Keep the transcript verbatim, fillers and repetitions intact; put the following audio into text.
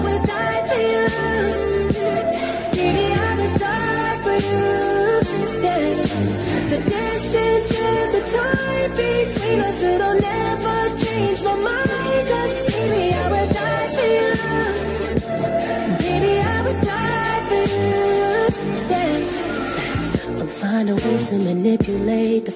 would die for you. Baby, I would die for you. Yeah. The distance and the time between us, it'll never change my mind. 'Cause baby, I would die for you. Baby, I would die for you. Yeah. I'm finding ways to manipulate the